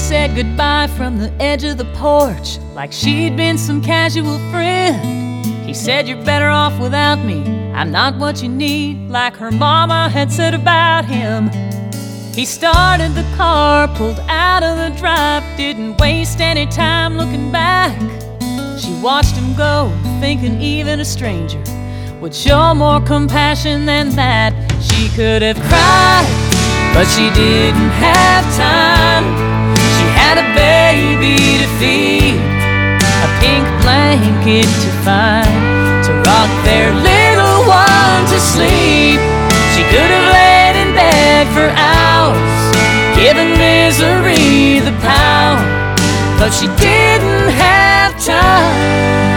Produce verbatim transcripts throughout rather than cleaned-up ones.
said goodbye from the edge of the porch, like she'd been some casual friend. He said, "You're better off without me, I'm not what you need," like her mama had said about him. He started the car, pulled out of the drive, didn't waste any time looking back. She watched him go, thinking even a stranger would show more compassion than that. She could have cried, but she didn't have time. She had a baby to feed, a pink blanket to find, to rock their little one to sleep. She could have laid in bed for hours, given misery the power, but she didn't have time.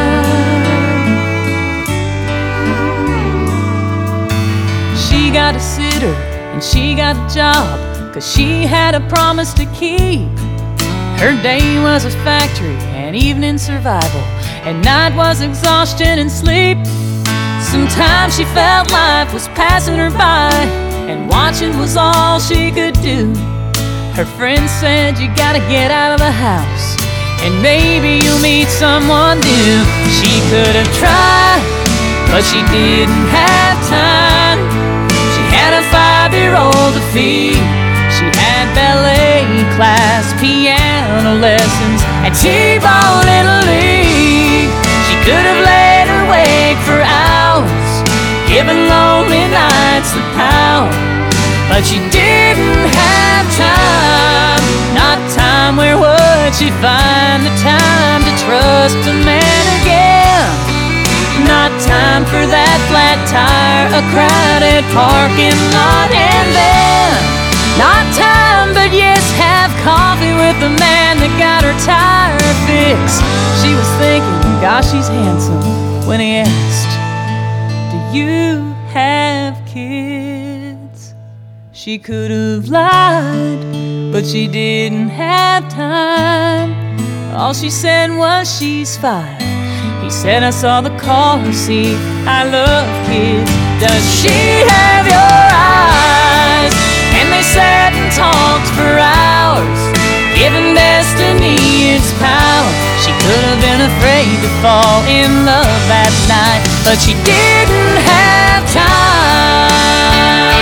She got a sitter and she got a job, 'cause she had a promise to keep. Her day was a factory and evening survival, and night was exhaustion and sleep. Sometimes she felt life was passing her by, and watching was all she could do. Her friend said, "You gotta get out of the house, and maybe you'll meet someone new." She could have tried, but she didn't have time. She had a five-year-old to feed. She had ballet class, piano lessons, and T-ball in a league. She could have laid awake for hours, given lonely nights the power, but she didn't have time. Not time. Where would she find the time to trust a man again? Not time for that flat tire, a crowded parking lot, and then not time, but yes, have coffee with the man that got her tire fixed. She was thinking, gosh, he's handsome, when he asked, "Do you have kids?" She could have lied, but she didn't have time. All she said was she's five. He said, "I saw the car seat, I love kids. Does she have your eyes?" And they sat and talked for hours, giving destiny its power. She could have been afraid to fall in love that night, but she didn't have time.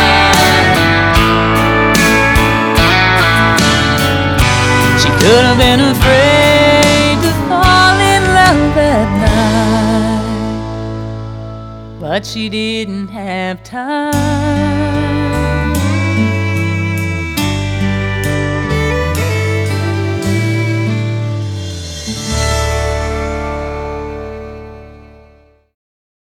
She could have been afraid to fall in love that night, but she didn't have time.